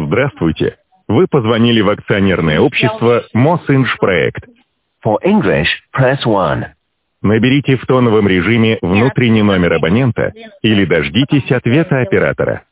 Здравствуйте. Вы позвонили в акционерное общество Мосинжпроект. For English, press 1. Наберите в тоновом режиме внутренний номер абонента или дождитесь ответа оператора.